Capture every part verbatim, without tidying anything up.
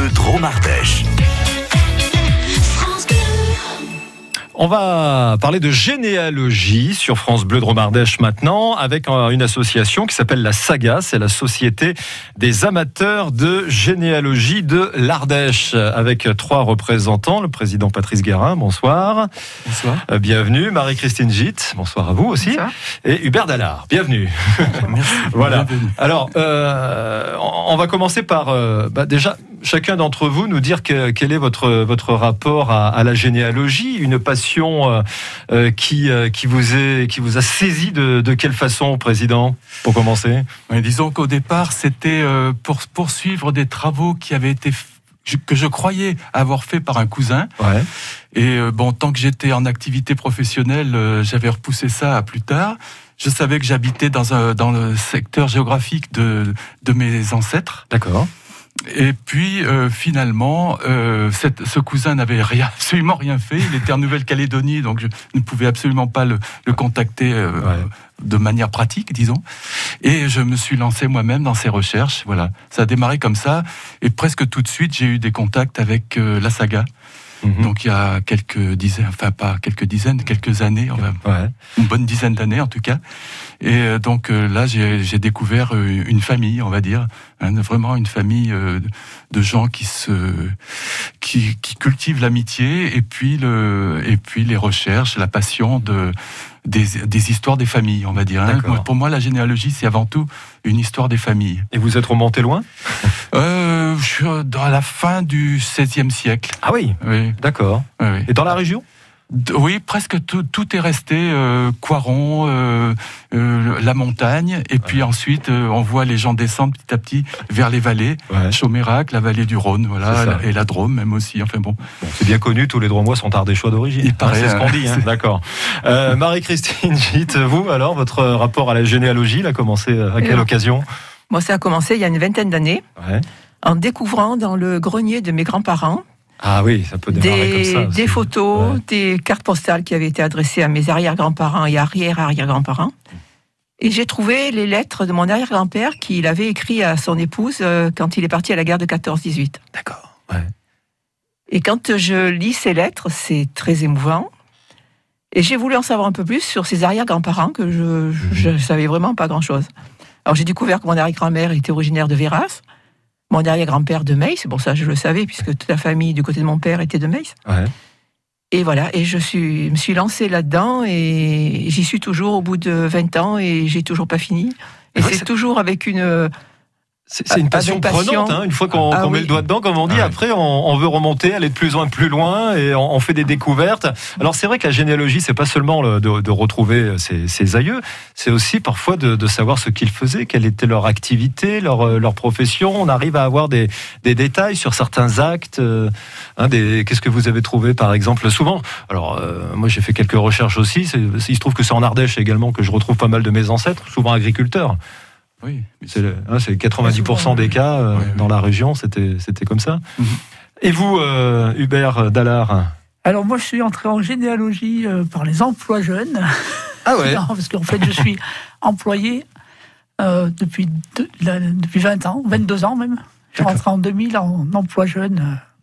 Bleu Drôme Ardèche. On va parler de généalogie sur France Bleu Drôme Ardèche maintenant, avec une association qui s'appelle la Saga. C'est la Société des amateurs de généalogie de l'Ardèche, avec trois représentants. Le président Patrice Guérin, bonsoir. Bonsoir. Euh, bienvenue. Marie-Christine Gitt, bonsoir à vous aussi. Bonsoir. Et Hubert Dallard, bienvenue. Merci. Voilà. Bienvenue. Alors, euh, on va commencer par, euh, bah déjà, chacun d'entre vous nous dire que, quel est votre, votre rapport à, à la généalogie, une passion euh, euh, qui, euh, qui, vous est, qui vous a saisi de, de quelle façon, Président, pour commencer? Oui, disons qu'au départ, c'était euh, pour poursuivre des travaux qui avaient été f- que je croyais avoir fait par un cousin. Ouais. Et euh, bon, tant que j'étais en activité professionnelle, euh, j'avais repoussé ça à plus tard. Je savais que j'habitais dans, un, dans le secteur géographique de, de mes ancêtres. D'accord. Et puis euh, finalement, euh, cette, ce cousin n'avait rien, absolument rien fait. Il était en Nouvelle-Calédonie, donc je ne pouvais absolument pas le, le contacter euh, Ouais. de manière pratique, disons. Et je me suis lancé moi-même dans ces recherches. Voilà, ça a démarré comme ça. Et presque tout de suite, j'ai eu des contacts avec euh, la Saga. Mhm. Donc il y a quelques dizaines, enfin pas quelques dizaines, quelques années, on va, Ouais. une bonne dizaine d'années en tout cas. Et euh, donc euh, là, j'ai, j'ai découvert euh, une famille, on va dire, hein, vraiment une famille euh, de gens qui se, qui, qui cultivent l'amitié et puis le, et puis les recherches, la passion de des, des histoires des familles, on va dire. Hein. D'accord. Pour moi, la généalogie, c'est avant tout une histoire des familles. Et vous êtes remonté loin? Euh, je suis dans la fin du seizième siècle. Ah oui, Oui, d'accord. oui, oui. Et dans la région? D- Oui, presque tout, tout est resté euh, Coiron, euh, euh, la montagne, et puis ensuite euh, on voit les gens descendre petit à petit vers les vallées, Ouais. Chaumérac, la vallée du Rhône, C'est voilà, ça. et la Drôme même aussi. Enfin bon, Bon, c'est bien connu, tous les Dromois sont ardéchois d'origine. Il paraît, c'est ce qu'on hein. dit, hein. C'est- D'accord. Euh, Marie-Christine Gitt, vous, alors, votre rapport à la généalogie, il a commencé à quelle Alors, occasion? Moi, ça a commencé il y a une vingtaine d'années, Ouais. en découvrant dans le grenier de mes grands-parents Ah oui, ça peut démarrer des, comme ça. des aussi. photos, Ouais. des cartes postales qui avaient été adressées à mes arrière-grands-parents et arrière-arrière-grands-parents. Et j'ai trouvé les lettres de mon arrière-grand-père qu'il avait écrit à son épouse euh, quand il est parti à la guerre de quatorze dix-huit. D'accord. Ouais. Et quand je lis ces lettres, c'est très émouvant. Et j'ai voulu en savoir un peu plus sur ses arrière-grands-parents, que je ne savais vraiment pas grand-chose. Alors j'ai découvert que mon arrière-grand-mère était originaire de Véras, mon arrière-grand-père de Meis, c'est pour ça que je le savais, puisque toute la famille du côté de mon père était de Meis. Ouais. Et voilà, et je suis, me suis lancée là-dedans, et j'y suis toujours au bout de vingt ans, et j'ai toujours pas fini. Et Ouais, c'est c'est- toujours avec une... C'est c'est une passion Avec passion. prenante, hein. Une fois qu'on Ah qu'on met oui. le doigt dedans, comme on dit, Ah ouais. après on, on veut remonter, aller de plus loin, plus loin, et on, on fait des découvertes. Alors c'est vrai que la généalogie, c'est pas seulement le- de, de retrouver ses, ses aïeux, c'est aussi parfois de, de savoir ce qu'ils faisaient, quelle était leur activité, leur, euh, leur profession. On arrive à avoir des, des détails sur certains actes. euh, hein, des, qu'est-ce que vous avez trouvé, par exemple, souvent? Alors euh, moi j'ai fait quelques recherches aussi. C'est, il se trouve que c'est en Ardèche également que je retrouve pas mal de mes ancêtres, souvent agriculteurs. oui. C'est, le- hein, c'est quatre-vingt-dix pour cent des cas euh, Ouais, ouais. dans la région, c'était, c'était comme ça. Mhm. Et vous, euh, Hubert Dallard? Alors moi, je suis entré en généalogie euh, par les emplois jeunes. Ah ouais. Non, parce qu'en fait, je suis employé euh, depuis, de- la- depuis vingt ans, vingt-deux ans même. Je suis D'accord. rentré en deux mille en emploi jeune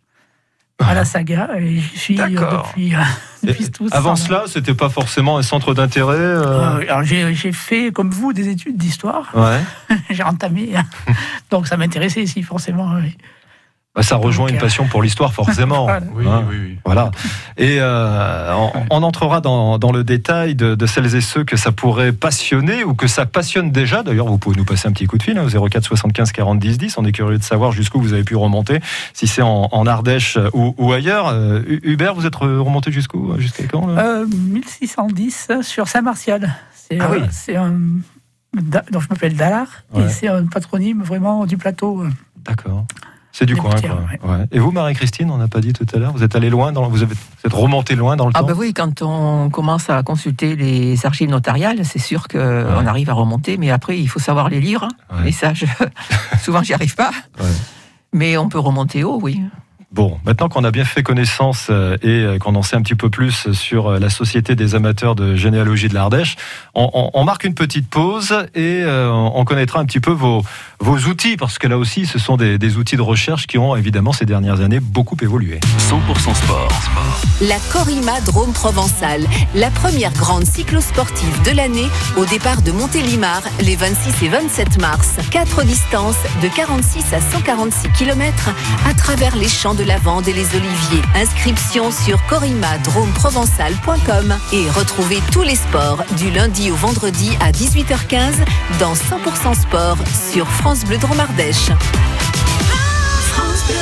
euh, à la Saga, et j'y suis euh, D'accord. depuis, euh, depuis Et tout ce avant temps-là. cela, c'était pas forcément un centre d'intérêt. euh, Euh, alors j'ai, j'ai fait, comme vous, des études d'histoire. Ouais. J'ai entamé. Donc ça m'intéressait ici, forcément. Oui. Bah, ça rejoint Donc, une euh, passion pour l'histoire, forcément. Voilà. Oui, Hein. oui, oui. Voilà. Et euh, on, on entrera dans, dans le détail de, de celles et ceux que ça pourrait passionner ou que ça passionne déjà. D'ailleurs, vous pouvez nous passer un petit coup de fil hein, au zéro quatre soixante-quinze quarante dix dix. On est curieux de savoir jusqu'où vous avez pu remonter, si c'est en, en Ardèche ou, ou ailleurs. Euh, Hubert, vous êtes remonté jusqu'où? Jusqu'à quand là Euh, mille six cent dix sur Saint-Martial. C'est, Ah euh, oui. c'est un. Da- donc je m'appelle Dallard, Ouais. et c'est un patronyme vraiment du plateau. euh. D'accord. C'est du Des coin, gouttières, quoi. Ouais. Et vous, Marie-Christine, on n'a pas dit tout à l'heure, vous êtes allé loin, dans, vous, avez, vous êtes remonté loin dans le Ah temps. ben oui, quand on commence à consulter les archives notariales, c'est sûr qu'on arrive à remonter, mais après, il faut savoir les lire. Ouais. Et ça, je... souvent, j'y arrive pas. Ouais. Mais on peut remonter haut, oui. Bon, maintenant qu'on a bien fait connaissance et qu'on en sait un petit peu plus sur la Société des amateurs de généalogie de l'Ardèche, on, on, on marque une petite pause et euh, on connaîtra un petit peu vos, vos outils, parce que là aussi, ce sont des, des outils de recherche qui ont évidemment ces dernières années beaucoup évolué. cent pour cent sport. La Corima Drôme Provençal, la première grande cyclosportive de l'année, au départ de Montélimar les vingt-six et vingt-sept mars. Quatre distances de quarante-six à cent quarante-six kilomètres à travers les champs de lavande et les oliviers. Inscription sur corima drôme provençal point com et retrouvez tous les sports du lundi au vendredi à dix-huit heures quinze dans cent pour cent sport sur France Bleu Drôme Ardèche. France Bleu.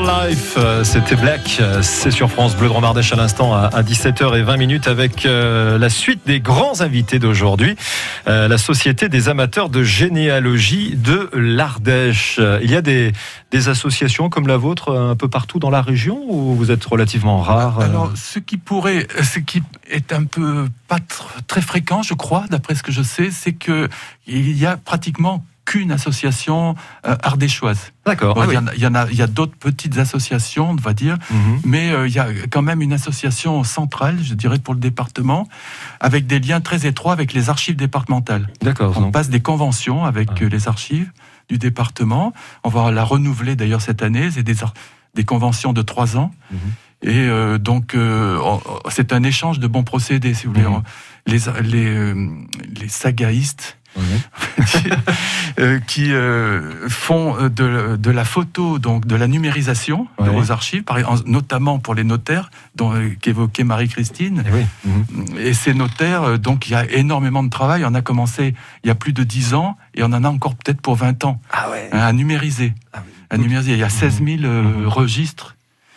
Life, c'était Black, c'est sur France Bleu Drôme-Ardèche à l'instant à dix-sept heures vingt avec euh, la suite des grands invités d'aujourd'hui, euh, la Société des amateurs de généalogie de l'Ardèche. Il y a des, des associations comme la vôtre un peu partout dans la région ou vous êtes relativement rare? Alors, ce qui pourrait, ce qui est un peu pas tr- très fréquent, je crois, d'après ce que je sais, c'est que il y a pratiquement qu'une association euh, ardéchoise. D'accord. Bon, Ah il, y oui. en a, il y en a, il y a d'autres petites associations, on va dire, Mhm. mais euh, il y a quand même une association centrale, je dirais, pour le département, avec des liens très étroits avec les archives départementales. D'accord. On donc. passe des conventions avec Ouais. euh, les archives du département. On va la renouveler d'ailleurs cette année. C'est des, ar- des conventions de trois ans. Mhm. Et euh, donc, euh, on- c'est un échange de bons procédés, si vous voulez. Mhm. On- Les, les, euh, les sagaïstes Ouais. euh, qui euh, font de, de la photo, donc de la numérisation Ouais. aux archives, par- en- notamment pour les notaires, dont euh, qu'évoquait Marie-Christine. Eh oui. Mhm. Et ces notaires, euh, donc il y a énormément de travail. On a commencé il y a plus de dix ans et on en a encore peut-être pour vingt ans Ah ouais. hein, à numériser. Ah oui. À numériser. Il y a seize mille euh, Mhm. registres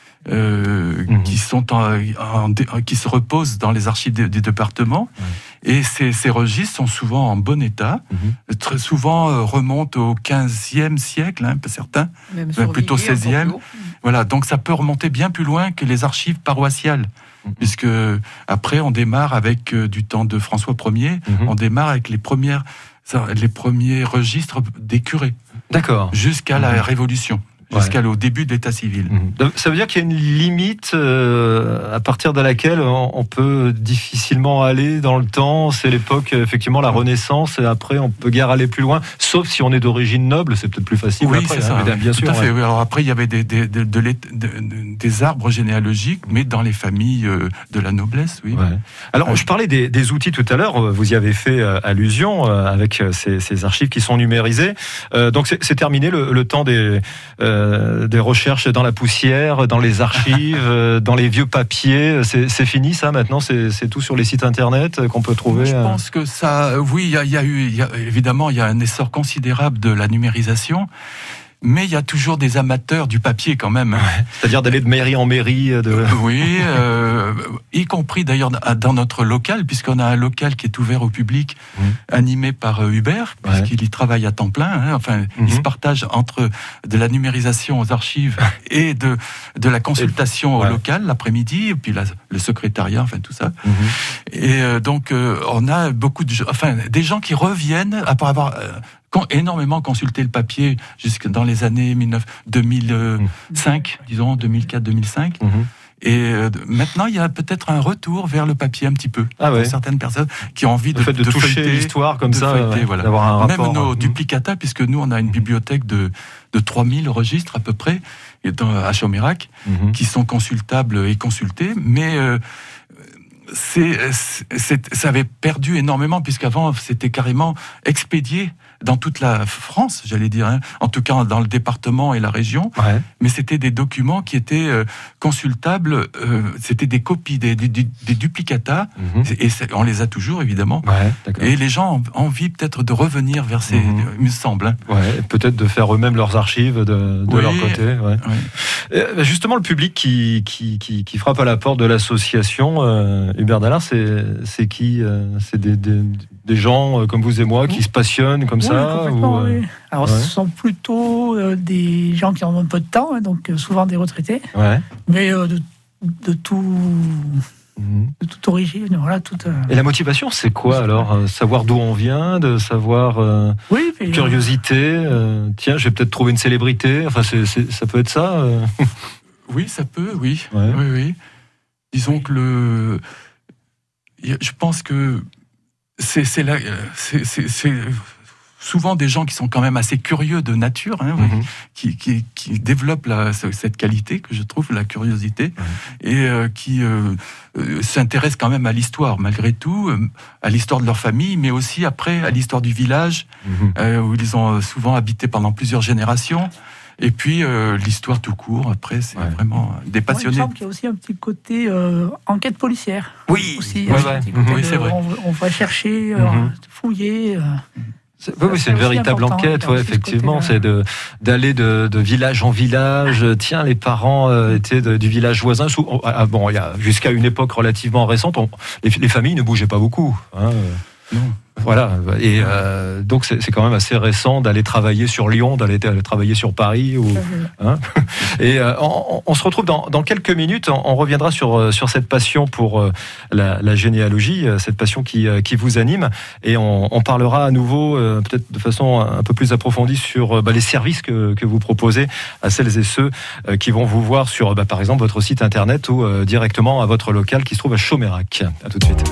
euh, Mhm. qui sont en, en- qui se reposent dans les archives des, des départements. Et ces, ces registres sont souvent en bon état. Mhm. Très souvent euh, remontent au quinzième siècle, hein, certains. Même Euh, plutôt Vivier, encore seizième. plus haut. Voilà, donc ça peut remonter bien plus loin que les archives paroissiales, Mhm. puisque après on démarre avec euh, du temps de François Ier, Mhm. on démarre avec les premières, ça, les premiers registres des curés D'accord. jusqu'à Mhm. la Révolution, Ouais. jusqu'à le début de l'État civil. Mhm. Donc, ça veut dire qu'il y a une limite euh, à partir de laquelle on, on peut difficilement aller dans le temps. C'est l'époque, effectivement, la Renaissance, et après on peut guère aller plus loin, sauf si on est d'origine noble, c'est peut-être plus facile. Oui, après, c'est hein, ça. bien, bien Tout sûr. à fait. ouais. Oui. Alors après, il y avait des, des, de- de l'ét- de- de- des arbres généalogiques, mais dans les familles euh, de la noblesse, oui. Ouais. Alors, Ouais. je parlais des, des outils tout à l'heure. Vous y avez fait euh, allusion euh, avec euh, ces, ces archives qui sont numérisées. Euh, donc, c'est c'est terminé le, le temps des, euh, des recherches dans la poussière, dans les archives, euh, dans les vieux papiers. C'est c'est fini, ça, maintenant. C'est c'est tout sur les sites internet euh, qu'on peut trouver. Je euh. pense que ça, oui, il y a, il y a eu, il y a- évidemment, il y a un essor considérable de la numérisation, mais il y a toujours des amateurs du papier quand même. C'est-à-dire d'aller de mairie en mairie. euh, De... Oui, euh, y compris d'ailleurs dans notre local, puisqu'on a un local qui est ouvert au public, Mmh. animé par euh, Hubert, Ouais. puisqu'il y travaille à temps plein. hein. Enfin, Mhm. il se partage entre de la numérisation aux archives et de, de la consultation Ouais. au local l'après-midi, et puis la- le secrétariat, enfin tout ça. Mhm. Et euh, donc, euh, on a beaucoup de, gens- enfin, des gens qui reviennent après avoir euh, con- énormément consulté le papier jusque dans les années mille neuf deux mille cinq, disons deux mille quatre deux mille cinq. Mhm. Et euh, maintenant, il y a peut-être un retour vers le papier un petit peu Ah ouais. pour certaines personnes qui ont envie Le de, fait de, toucher feuilleter, l'histoire comme de ça, feuilleter, ouais, voilà. d'avoir un Même rapport. nos Mhm. duplicata, puisque nous, on a une bibliothèque de, de trois mille registres à peu près et dans, à Chaumérac, Mhm. qui sont consultables et consultés, mais euh, c'est, c'est, ça avait perdu énormément, puisqu'avant, c'était carrément expédié dans toute la France, j'allais dire, hein, en tout cas dans le département et la région, Ouais. mais c'était des documents qui étaient euh, consultables, euh, c'était des copies, des, des, des duplicata, Mhm. et c'est- on les a toujours, évidemment. Ouais, d'accord. Et les gens ont envie peut-être de revenir vers ces... Mhm. Il me semble. Hein. Ouais, et peut-être de faire eux-mêmes leurs archives de, de Oui. leur côté. Ouais. Ouais. Euh, Justement, le public qui, qui, qui, qui frappe à la porte de l'association, euh, Hubert Dallard, c'est c'est qui euh, C'est des, des, des gens euh, comme vous et moi qui se passionnent comme Oui, ça complètement, ou, euh, oui. Alors, ouais. ce sont plutôt euh, des gens qui ont un peu de temps, hein, donc euh, souvent des retraités, Ouais. mais euh, de, de tout, Mhm. de toute origine. Voilà, toute, euh, Et la motivation, c'est quoi alors Euh, Savoir d'où on vient, de savoir euh, oui, mais, euh, curiosité. euh, tiens, je vais peut-être trouver une célébrité. Enfin, c'est c'est- ça peut être ça. euh. Oui, ça peut, oui. Ouais. Oui, oui. Disons que le... Je pense que c'est c'est là... c'est- c'est- c'est souvent des gens qui sont quand même assez curieux de nature, hein, Mhm. qui, qui, qui développent la, cette qualité que je trouve, la curiosité, et euh, qui euh, euh, s'intéressent quand même à l'histoire, malgré tout, euh, à l'histoire de leur famille, mais aussi après à l'histoire du village, Mhm. euh, où ils ont souvent habité pendant plusieurs générations. Et puis euh, l'histoire tout court, après, c'est Ouais. vraiment des moi, il me passionnés. semble qu'il y a aussi un petit côté euh, enquête policière. Oui, Aussi, ouais, hein, ouais. un petit côté Oui, de- c'est vrai. On, on va chercher, euh, Mhm. fouiller. euh, C'est, oui, oui, c'est une véritable enquête, ouais, effectivement. C'est de, d'aller de, de village en village. Tiens, les parents euh, étaient de, du village voisin. Sous, ah, bon, il y a, jusqu'à une époque relativement récente, on, les, les familles ne bougeaient pas beaucoup. Hein. Non. Voilà, et euh, donc c'est, c'est quand même assez récent d'aller travailler sur Lyon, d'aller, d'aller travailler sur Paris. Ou, hein. Et euh, on, on se retrouve dans, dans quelques minutes, on, on reviendra sur, sur cette passion pour euh, la, la généalogie, cette passion qui, qui vous anime, et on, on parlera à nouveau, euh, peut-être de façon un peu plus approfondie, sur bah, les services que, que vous proposez à celles et ceux euh, qui vont vous voir sur, bah, par exemple, votre site internet ou euh, directement à votre local qui se trouve à Chaumérac. À tout de suite.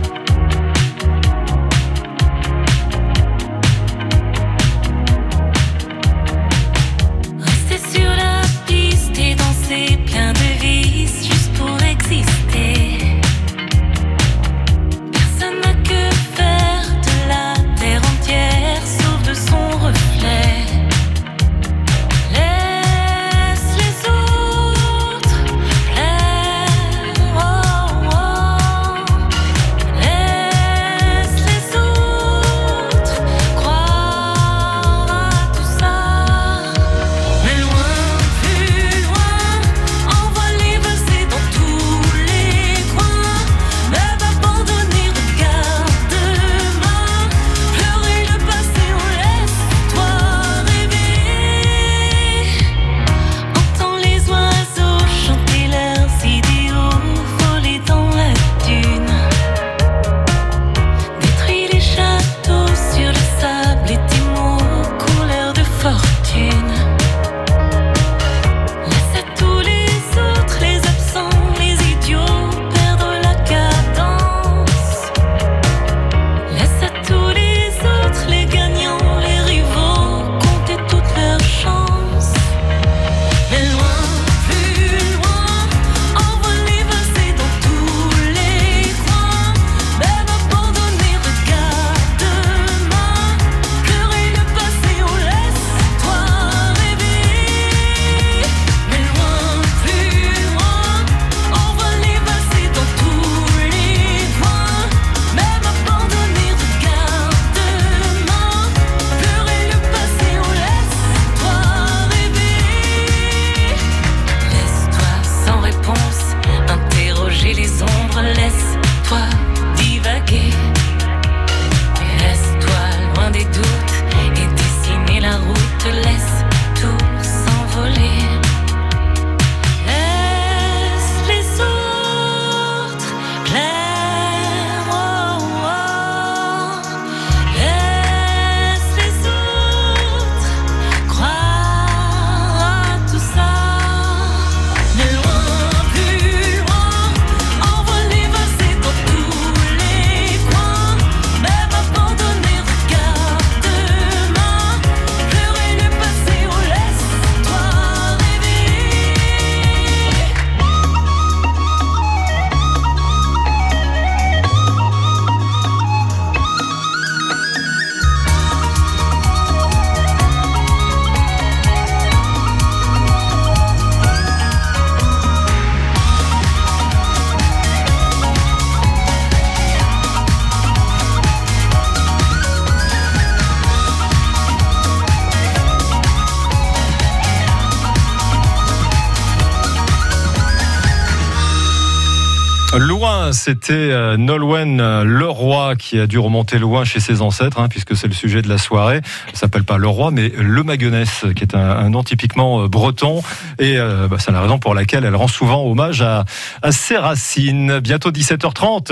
Loin, c'était Nolwenn Leroy qui a dû remonter loin chez ses ancêtres, hein, puisque c'est le sujet de la soirée. Elle s'appelle pas Leroy, mais Le Maguenès, qui est un, un nom typiquement breton. Et euh, bah, c'est la raison pour laquelle elle rend souvent hommage à, à ses racines. Bientôt dix-sept heures trente.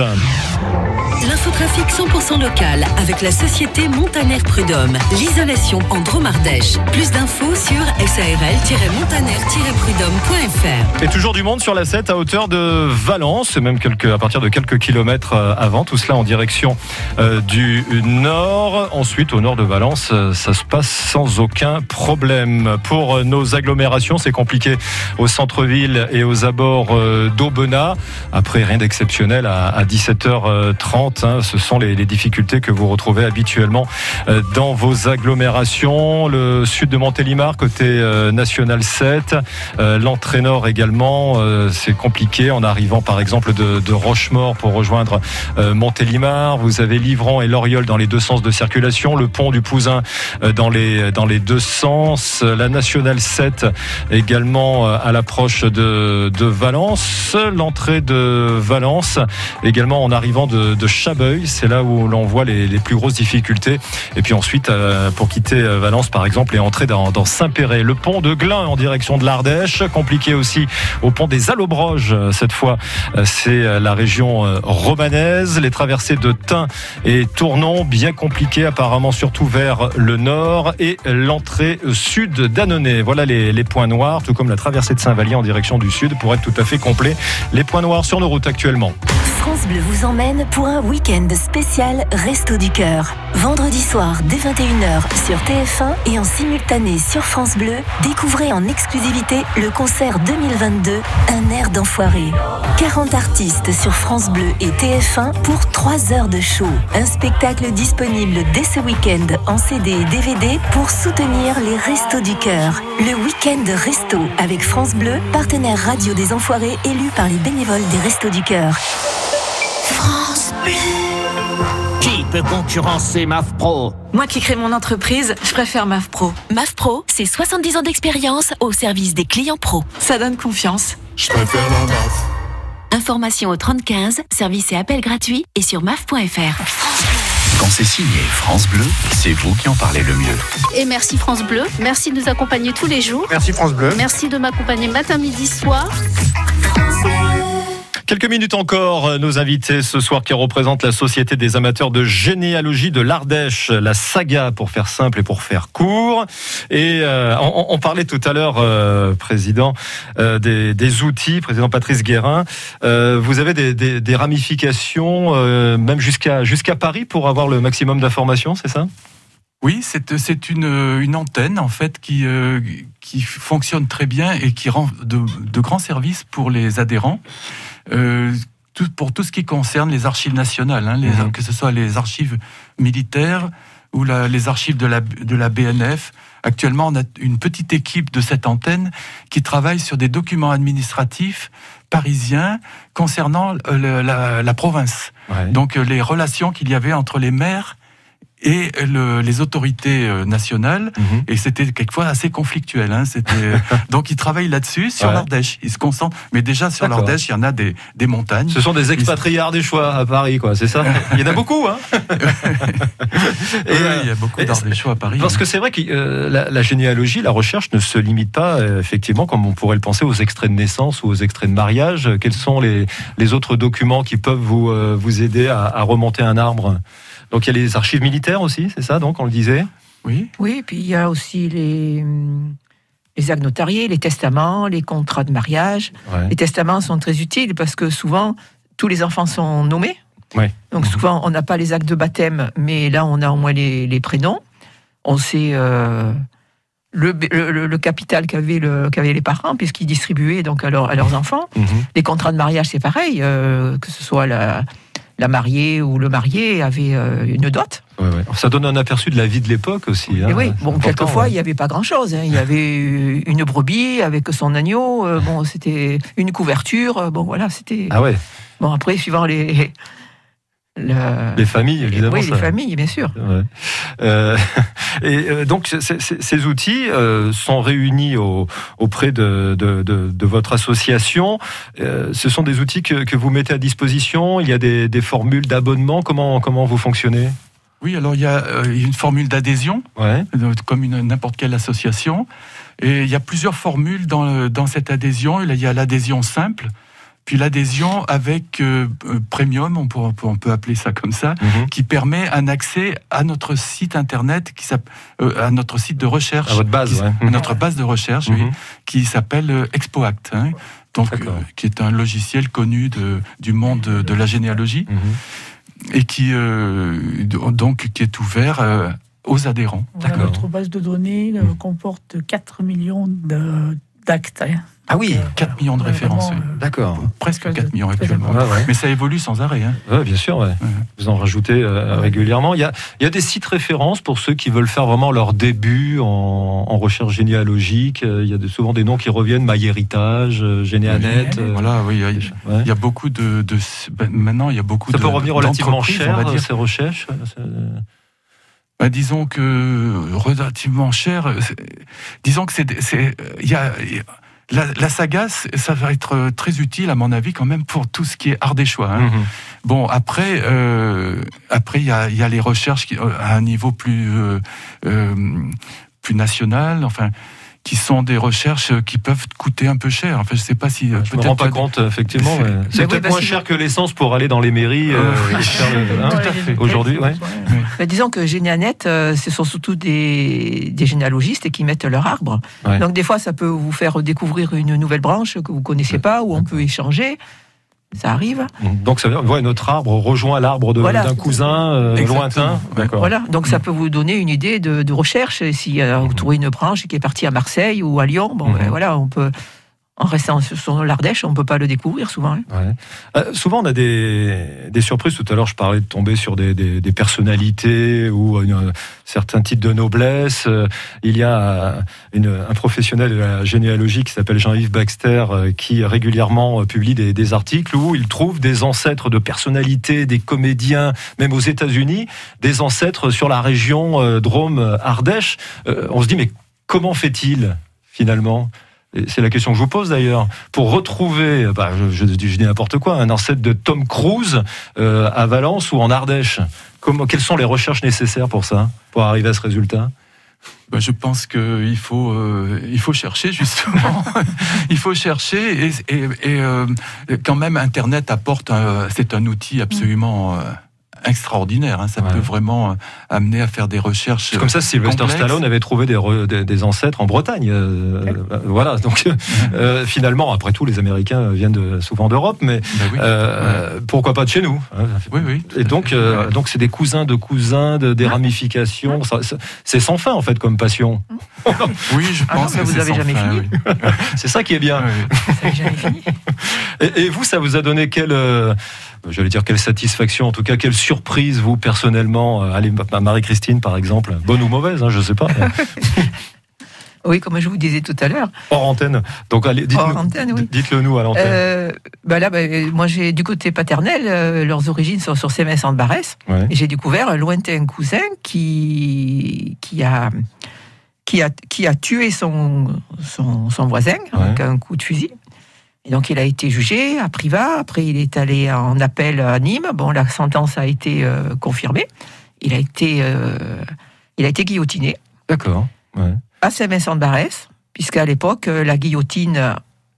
L'infotrafic cent pour cent local avec la société Montaner Prud'homme. L'isolation en Drôme-Ardèche. Plus d'infos sur s a r l tiret montaner tiret prud'homme point f r. Et toujours du monde sur la sept à hauteur de Valence, même quelques, à partir de quelques kilomètres avant. Tout cela en direction euh, du nord. Ensuite, au nord de Valence, ça se passe sans aucun problème. Pour nos agglomérations, c'est compliqué au centre-ville et aux abords euh, d'Aubenas. Après, rien d'exceptionnel à, à dix-sept heures trente. Hein, ce sont les, les difficultés que vous retrouvez habituellement euh, dans vos agglomérations. Le sud de Montélimar, côté euh, National sept. Euh, L'entrée nord également, euh, c'est compliqué en arrivant par exemple de, de Roche Rochemaure pour rejoindre euh, Montélimar. Vous avez Livron et Loriol dans les deux sens de circulation. Le pont du Pouzin euh, dans les dans les deux sens. La nationale sept également euh, à l'approche de de Valence. L'entrée de Valence également en arrivant de, de Chabeuil. C'est là où l'on voit les, les plus grosses difficultés. Et puis ensuite, euh, pour quitter Valence par exemple, et entrer dans, dans Saint-Péret. Le pont de Glun en direction de l'Ardèche. Compliqué aussi au pont des Allobroges. Cette fois, c'est la région romanaise. Les traversées de Tain et Tournon, bien compliquées apparemment, surtout vers le nord. Et l'entrée sud d'Annonay. Voilà les, les points noirs, tout comme la traversée de Saint-Vallier en direction du sud, pour être tout à fait complet. Les points noirs sur nos routes actuellement. France Bleu vous emmène pour un week-end spécial Resto du Cœur. Vendredi soir dès vingt et une heures sur T F un et en simultané sur France Bleu, découvrez en exclusivité le concert deux mille vingt-deux, Un air d'enfoiré. quarante artistes sur France Bleu et T F un pour trois heures de show. Un spectacle disponible dès ce week-end en C D et D V D pour soutenir les Restos du Cœur. Le week-end Resto avec France Bleu, partenaire radio des Enfoirés élu par les bénévoles des Restos du Cœur. France Bleu. Qui peut concurrencer M A F Pro? Moi qui crée mon entreprise, je préfère M A F Pro. M A F Pro, c'est soixante-dix ans d'expérience au service des clients pro. Ça donne confiance. Je préfère la M A F. Information au trente quinze, service et appel gratuit et sur maf point f r. Quand c'est signé France Bleu, c'est vous qui en parlez le mieux. Et merci France Bleu, merci de nous accompagner tous les jours. Merci France Bleu. Merci de m'accompagner matin, midi, soir. Quelques minutes encore, nos invités ce soir qui représentent la Société des amateurs de généalogie de l'Ardèche, la Saga pour faire simple et pour faire court. Et euh, on, on parlait tout à l'heure, euh, Président, euh, des, des outils, Président Patrice Guérin. Euh, vous avez des, des, des ramifications, euh, même jusqu'à jusqu'à Paris, pour avoir le maximum d'informations, c'est ça ? Oui, c'est, c'est une, une antenne en fait qui, euh, qui fonctionne très bien et qui rend de, de grands services pour les adhérents. Euh, tout, pour tout ce qui concerne les archives nationales, hein, les, mmh. que ce soit les archives militaires ou la, les archives de la, de la B N F. Actuellement, on a une petite équipe de cette antenne qui travaille sur des documents administratifs parisiens concernant le, la, la province. Ouais. Donc les relations qu'il y avait entre les maires et le, les autorités nationales, mmh. et c'était quelquefois assez conflictuel. Hein, c'était... Donc ils travaillent là-dessus, sur ouais. l'Ardèche. Ils se concentrent, mais déjà sur D'accord. l'Ardèche, il y en a des, des montagnes. Ce sont des expatriés ardéchois à Paris, quoi, c'est ça ? Il y en a beaucoup, hein. Et oui, euh, il y a beaucoup d'Ardéchois à Paris. Parce hein. que c'est vrai que euh, la, la généalogie, la recherche ne se limite pas, euh, effectivement, comme on pourrait le penser, aux extraits de naissance ou aux extraits de mariage. Quels sont les, les autres documents qui peuvent vous, euh, vous aider à, à remonter un arbre ? Donc il y a les archives militaires aussi, c'est ça, donc on le disait ? Oui. Oui, et puis il y a aussi les, les actes notariés, les testaments, les contrats de mariage. Ouais. Les testaments sont très utiles parce que souvent, tous les enfants sont nommés. Ouais. Donc souvent, on n'a pas les actes de baptême, mais là, on a au moins les, les prénoms. On sait euh, le, le, le capital qu'avaient, le, qu'avaient les parents, puisqu'ils distribuaient donc, à, leur, à leurs enfants. Mm-hmm. Les contrats de mariage, c'est pareil, euh, que ce soit la... la mariée ou le marié avait euh, une dot. Ouais, ouais. Ça donne un aperçu de la vie de l'époque aussi. Hein. Et oui, bon, quelquefois, ouais. il n'y avait pas grand-chose. Hein. Il y avait une brebis avec son agneau, euh, bon, c'était une couverture, bon, voilà, c'était... Ah ouais. Bon, après, suivant les... Le... Les familles, évidemment. Oui, ça... les familles, bien sûr. Ouais. Euh, et euh, donc, c- c- ces outils euh, sont réunis au, auprès de, de, de, de votre association. Euh, ce sont des outils que, que vous mettez à disposition. Il y a des, des formules d'abonnement. Comment, comment vous fonctionnez ? Oui, alors il y a euh, une formule d'adhésion, ouais. comme une, n'importe quelle association. Et il y a plusieurs formules dans, dans cette adhésion. Il y a l'adhésion simple. Puis l'adhésion avec euh, premium, on peut, on peut appeler ça comme ça, mm-hmm. qui permet un accès à notre site internet, qui euh, à notre site de recherche, à votre base, qui, ouais. à notre base de recherche, mm-hmm. oui, qui s'appelle euh, ExpoAct, hein, donc euh, qui est un logiciel connu de, du monde de, de la généalogie mm-hmm. et qui euh, donc qui est ouvert euh, aux adhérents. Voilà, notre base de données euh, comporte quatre millions de d'actes. Hein. Ah oui, quatre millions de références. Vraiment, oui. d'accord. Presque quatre millions actuellement. Ouais, ouais. Mais ça évolue sans arrêt. Hein. Ouais, bien sûr, ouais. Ouais. Vous en rajoutez euh, régulièrement. Il y, a, il y a des sites références pour ceux qui veulent faire vraiment leur début en, en recherche généalogique. Il y a de, souvent des noms qui reviennent, MyHéritage, Généanet. Oui, euh, voilà, oui, il y, a, ouais. il y a beaucoup de, de ben, maintenant il y a beaucoup ça de peut revenir relativement cher, on va dire. ces recherches. Ben, disons que relativement cher. Disons que c'est, c'est, il y a. La, la saga, ça va être très utile, à mon avis, quand même, pour tout ce qui est ardéchois. Hein. Mm-hmm. Bon, après, euh, après, il y a, y a les recherches qui, à un niveau plus, euh, euh, plus national, enfin, qui sont des recherches qui peuvent coûter un peu cher. Enfin, je sais pas si. Je ne me rends pas que... compte, effectivement. Mais... C'est mais peut-être oui, moins cher que l'essence pour aller dans les mairies euh, euh, hein, tout à fait. Aujourd'hui. Ouais. Oui. Mais disons que Généanet, euh, ce sont surtout des, des généalogistes qui mettent leur arbre. Ouais. Donc, des fois, ça peut vous faire découvrir une nouvelle branche que vous ne connaissez pas, où on peut échanger. Ça arrive. Donc ça veut dire, ouais, notre arbre rejoint l'arbre de, voilà. d'un cousin euh, lointain. D'accord. Voilà. Donc ça peut vous donner une idée de, de recherche. Si euh, vous trouvez une branche qui est partie à Marseille ou à Lyon, bon, mm-hmm. ben, voilà, on peut. En restant sur l'Ardèche, on ne peut pas le découvrir souvent. Hein. Ouais. Euh, souvent, on a des, des surprises. Tout à l'heure, je parlais de tomber sur des, des, des personnalités ou euh, certains titres de noblesse. Euh, il y a une, un professionnel de la généalogie qui s'appelle Jean-Yves Baxter, euh, qui régulièrement euh, publie des, des articles où il trouve des ancêtres de personnalités, des comédiens, même aux États-Unis, des ancêtres sur la région euh, Drôme-Ardèche. Euh, on se dit, mais comment fait-il, finalement ? C'est la question que je vous pose d'ailleurs. Pour retrouver, bah, je, je, je dis n'importe quoi, un ancêtre de Tom Cruise euh, à Valence ou en Ardèche. Comment, quelles sont les recherches nécessaires pour ça, pour arriver à ce résultat ? Ben, je pense qu'il faut, euh, il faut chercher justement. Il faut chercher et, et, et euh, quand même Internet apporte, un, c'est un outil absolument. Euh, extraordinaire, hein. Ça ouais. peut vraiment amener à faire des recherches. C'est comme ça, Sylvester complexes. Stallone avait trouvé des, re, des, des ancêtres en Bretagne. Euh, ouais. Voilà. Donc euh, finalement, après tout, les Américains viennent de, souvent d'Europe, mais ben oui. euh, ouais. pourquoi pas de chez nous hein. Oui, oui. Et donc, euh, donc c'est des cousins de cousins, de, des ramifications. Ça, ça, c'est sans fin en fait comme passion. Oui, je ah pense non, que vous avez jamais fin, fini. Oui. C'est ça qui est bien. Oui. Vous avez jamais fini. Et, et vous, ça vous a donné quelle, euh, j'allais dire quelle satisfaction, en tout cas quelle surprise vous personnellement, euh, allez, Marie-Christine par exemple, bonne ou mauvaise, hein, je sais pas. Oui, comme je vous disais tout à l'heure. Hors antenne. Donc allez, dites-le, Hors antenne, oui. dites-le nous à l'antenne. Euh, bah là, bah, moi j'ai du côté paternel, euh, leurs origines sont sur Saint-Vincent-de-Barès, ouais. Et j'ai découvert un lointain cousin qui qui a qui a qui a tué son son, son voisin ouais. avec un coup de fusil. Et donc il a été jugé à Privas. Après il est allé en appel à Nîmes. Bon, la sentence a été euh, confirmée. Il a été euh, il a été guillotiné. D'accord. Ouais. À Saint-Vincent-de-Barès, puisqu'à l'époque la guillotine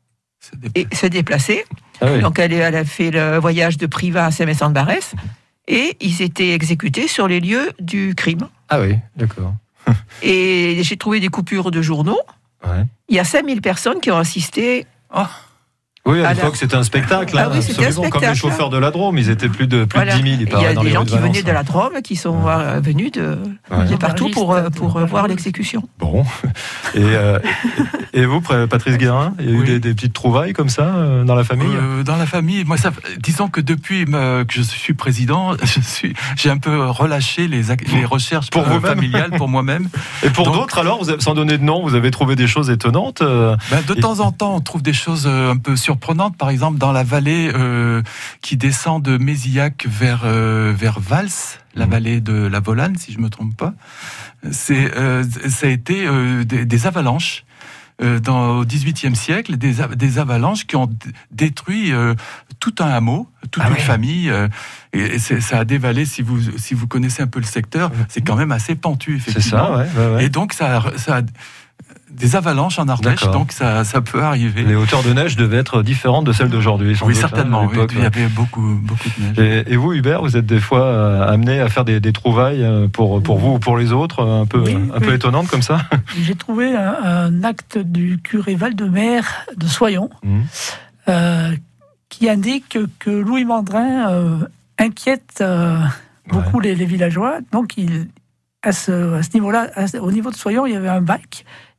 se déplaçait. Ah oui. Donc elle, elle a fait le voyage de Privas à Saint-Vincent-de-Barès et ils étaient exécutés sur les lieux du crime. Ah oui, d'accord. Et j'ai trouvé des coupures de journaux. Ouais. Il y a cinq mille personnes qui ont assisté. Oh. Oui, à l'époque, c'était un spectacle. Ah oui, c'était un spectacle. Comme les chauffeurs de la Drôme, ils étaient plus de, plus voilà. de dix mille. Il, il y a dans des les gens qui Valence, venaient de la Drôme, qui sont ouais. venus de, ouais. de partout pour, pour voir l'exécution. Bon. Et, euh, et vous, Patrice Guérin, il y a oui. eu des, des petites trouvailles comme ça euh, dans la famille euh, Dans la famille, moi, ça, disons que depuis que je suis président, je suis, j'ai un peu relâché les, les recherches pour euh, familiales pour moi-même. Et pour Donc, d'autres, alors, vous avez, sans donner de nom, vous avez trouvé des choses étonnantes euh, ben, De et... temps en temps, on trouve des choses un peu surprenantes. Par exemple, dans la vallée euh, qui descend de Mézillac vers, euh, vers Vals, la mmh. vallée de la Volane, si je ne me trompe pas, c'est, euh, ça a été euh, des, des avalanches. Euh, dans, au dix-huitième siècle, des, des avalanches qui ont d- détruit euh, tout un hameau, toute ah une ouais. famille. Euh, et et ça a dévalé, si vous, si vous connaissez un peu le secteur, c'est quand même assez pentu, effectivement. C'est ça, ouais, ouais, ouais. Et donc, ça, ça a des avalanches en Ardèche, D'accord. donc ça, ça peut arriver. Les hauteurs de neige devaient être différentes de celles d'aujourd'hui. Oui, certainement. Oui, il y avait beaucoup, beaucoup de neige. Et, et vous, Hubert, vous êtes des fois euh, amené à faire des, des trouvailles pour, pour vous ou pour les autres, un peu, oui, un oui. peu étonnantes comme ça? J'ai trouvé un, un acte du curé Valdemer de Soyon mmh. euh, qui indique que Louis Mandrin euh, inquiète euh, beaucoup ouais. les, les villageois. Donc, il, à ce, à ce niveau-là, à, au niveau de Soyon, il y avait un bac.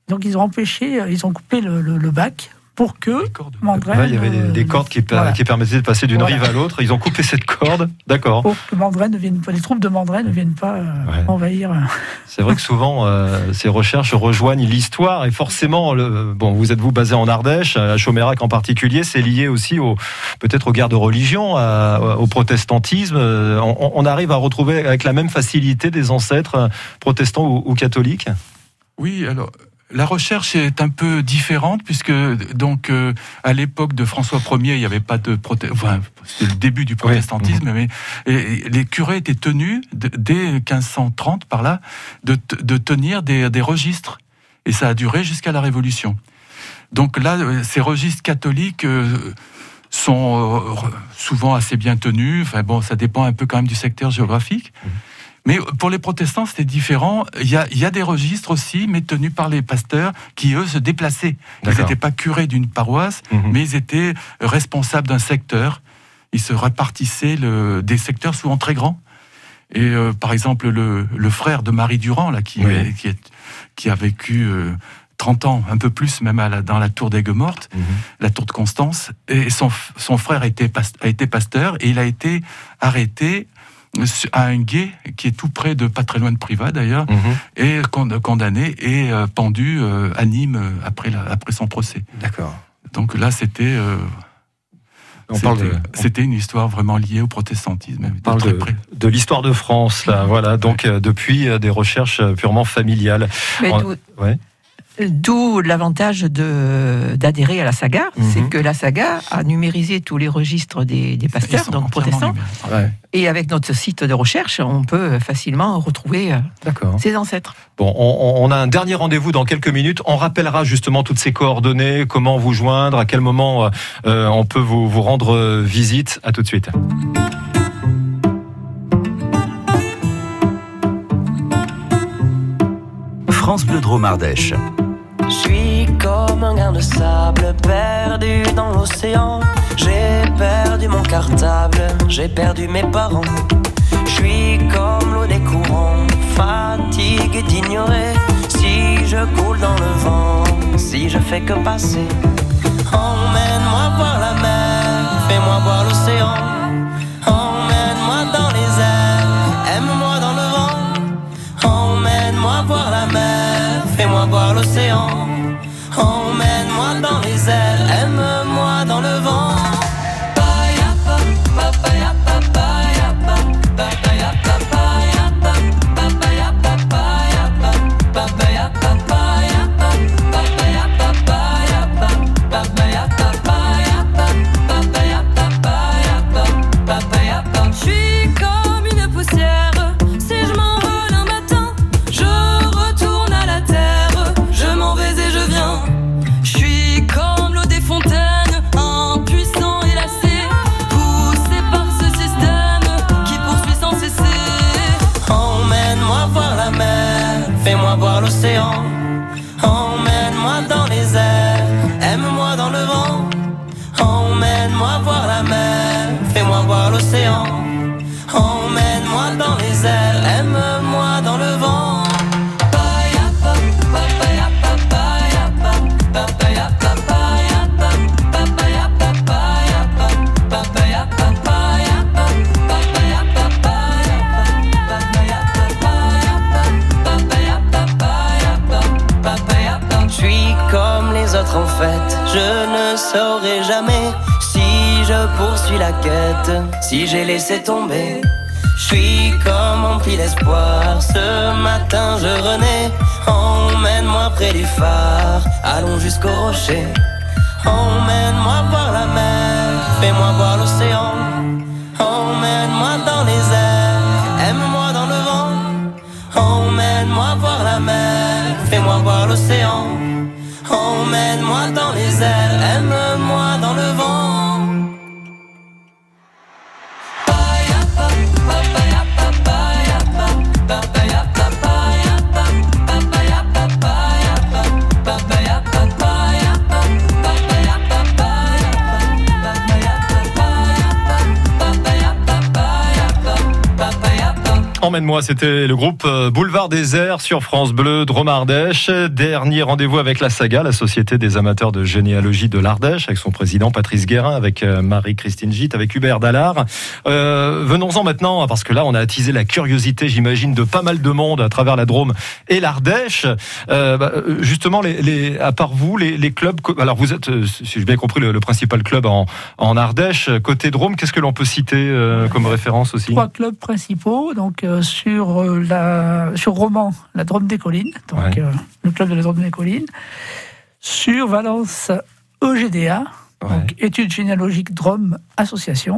Donc ils ont empêché, ils ont coupé le, le, le bac pour que Mandrin... Ouais, il y avait des, des cordes qui, voilà. qui permettaient de passer d'une voilà. rive à l'autre. Ils ont coupé cette corde, d'accord. Pour que Mandrin ne vienne pas, les troupes de Mandrin ne viennent pas euh, ouais. envahir. C'est vrai que souvent, euh, ces recherches rejoignent l'histoire et forcément, le, bon, vous êtes vous basé en Ardèche, à Chaumérac en particulier, c'est lié aussi au, peut-être aux guerres de religion, à, au protestantisme. On, on arrive à retrouver avec la même facilité des ancêtres protestants ou, ou catholiques. Oui, alors... La recherche est un peu différente puisque donc euh, à l'époque de François Ier, il n'y avait pas de prote... enfin, c'était le début du protestantisme, oui. mais et, les curés étaient tenus de, dès quinze cent trente par là de, de tenir des, des registres et ça a duré jusqu'à la Révolution. Donc là, ces registres catholiques euh, sont euh, souvent assez bien tenus. Enfin bon, ça dépend un peu quand même du secteur géographique. Mmh. Mais pour les protestants, c'était différent. Il y a, il y a des registres aussi, mais tenus par les pasteurs qui, eux, se déplaçaient. Ils n'étaient pas curés d'une paroisse, mmh. mais ils étaient responsables d'un secteur. Ils se répartissaient le, des secteurs souvent très grands. Et euh, par exemple, le, le frère de Marie Durand, là, qui, oui. est, qui, est, qui a vécu euh, trente ans, un peu plus, même à la, dans la tour d'Aigues-Mortes, mmh. la tour de Constance, et son, son frère a été, a été pasteur, et il a été arrêté à un gué qui est tout près de, pas très loin de Privas d'ailleurs, mmh. et condamné et euh, pendu euh, à Nîmes après, la, après son procès. D'accord. Donc là, c'était, euh, on c'était, parle de... c'était une histoire vraiment liée au protestantisme. On parle de, de, de l'histoire de France, là, voilà. Donc ouais. euh, depuis euh, des recherches purement familiales. Mais on... d'où... ouais. D'où l'avantage de, d'adhérer à la Saga, mmh. c'est que la Saga a numérisé tous les registres des, des pasteurs, donc protestants. Ouais. Et avec notre site de recherche, on peut facilement retrouver D'accord. ses ancêtres. Bon, on, on a un dernier rendez-vous dans quelques minutes. On rappellera justement toutes ces coordonnées, comment vous joindre, à quel moment euh, on peut vous, vous rendre visite. À tout de suite. France Bleu Drôme Ardèche. Je suis comme un grain de sable perdu dans l'océan. J'ai perdu mon cartable, j'ai perdu mes parents. Je suis comme l'eau des courants, fatigué d'ignorer. Si je coule dans le vent, si je fais que passer. Emmène-moi voir la mer, fais-moi voir l'océan. Emmène-moi dans les airs, aime-moi dans le vent. Emmène-moi voir la mer, fais-moi voir l'océan. Emmène-moi dans les airs, aime-moi dans le vent. Emmène-moi dans les airs, aime-moi dans le vent. Emmène-moi voir la mer, fais-moi voir l'océan. Emmène-moi dans les airs, aime-moi dans le vent. En fait, je ne saurai jamais si je poursuis la quête, si j'ai laissé tomber. Je suis comme empli d'espoir, ce matin je renais. Emmène-moi près du phare, allons jusqu'au rocher. Emmène-moi voir la mer, fais-moi voir l'océan. Emmène-moi dans les airs, aime-moi dans le vent. Emmène-moi voir la mer, fais-moi voir l'océan. Emmène-moi dans les airs, aime-moi dans le vent. En emmène-moi, c'était le groupe Boulevard Désert sur France Bleu Drôme-Ardèche. Dernier rendez-vous avec la Saga, la Société des amateurs de généalogie de l'Ardèche, avec son président Patrice Guérin, avec Marie-Christine Gite, avec Hubert Dallard. Euh, venons-en maintenant, parce que là, on a attisé la curiosité, j'imagine, de pas mal de monde à travers la Drôme et l'Ardèche. Euh, bah, justement, les, les, à part vous, les, les clubs... Alors, vous êtes, si j'ai bien compris, le, le principal club en, en Ardèche. Côté Drôme, qu'est-ce que l'on peut citer euh, comme référence aussi? Trois clubs principaux, donc euh, sur euh, la sur Romans, la Drôme des Collines, donc ouais. euh, le club de la Drôme des Collines. Sur Valence, E G D A, ouais. donc Études généalogiques Drôme Association.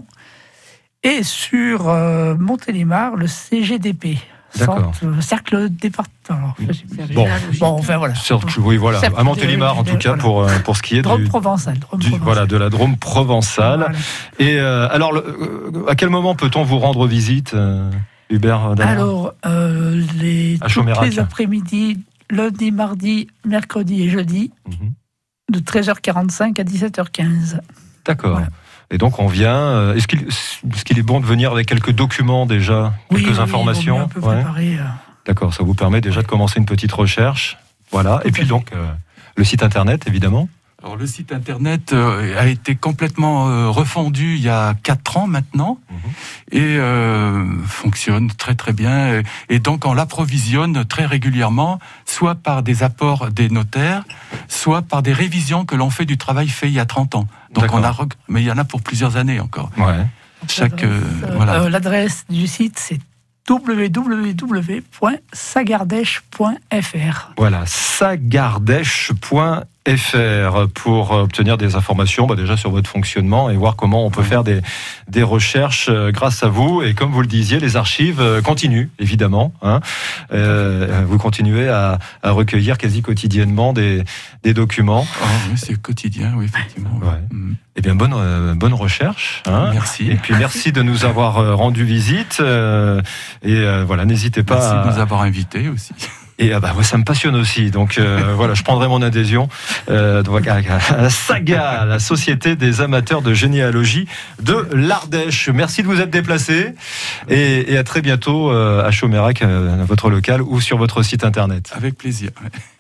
Et sur euh, Montélimar, le C G D P. D'accord. Centre, cercle département. Bon, bon, enfin voilà. Cercle, oui, voilà. Cercle à Montélimar, en tout cas, voilà. pour, pour ce qui est Drôme du, provençale, Drôme du, provençale. Voilà, de la Drôme provençale. Voilà. Et euh, alors, le, à quel moment peut-on vous rendre visite, euh, Hubert Dallard? Alors, euh, les, toutes les après-midi, lundi, mardi, mercredi et jeudi, mm-hmm. de treize heures quarante-cinq à dix-sept heures quinze. D'accord. Voilà. Et donc on vient. Est-ce qu'il, est-ce qu'il est bon de venir avec quelques documents déjà, oui, quelques oui, informations, un peu préparer, ouais. euh... D'accord, ça vous permet déjà de commencer une petite recherche. Voilà. Tout Et puis fait. donc euh, le site internet, évidemment. Alors le site internet euh, a été complètement euh, refondu il y a quatre ans maintenant mmh. et euh, fonctionne très très bien. Et donc on l'approvisionne très régulièrement, soit par des apports des notaires, soit par des révisions que l'on fait du travail fait il y a trente ans. Donc D'accord. on a, mais il y en a pour plusieurs années encore. Ouais. Chaque l'adresse, euh, voilà. Euh, l'adresse du site c'est w w w point sagardèche point f r. Voilà, sagardèche point f r pour obtenir des informations bah déjà sur votre fonctionnement et voir comment on peut faire des, des recherches grâce à vous. Et comme vous le disiez, les archives continuent, évidemment. Hein. Euh, vous continuez à, à recueillir quasi quotidiennement des, des documents. Oh, oui, c'est quotidien, oui, effectivement. Ouais. Mm. Eh bien, bonne, euh, bonne recherche. Hein. Merci. Et puis, merci de nous avoir euh, rendu visite. Euh, et euh, voilà, n'hésitez pas merci à... de nous avoir invités aussi. Et ah bah, moi, ça me passionne aussi. Donc, euh, voilà, je prendrai mon adhésion euh, donc, à, à la Saga, la Société des amateurs de généalogie de l'Ardèche. Merci de vous être déplacés. Et, et à très bientôt euh, à Chaumérac, euh, votre local, ou sur votre site internet. Avec plaisir.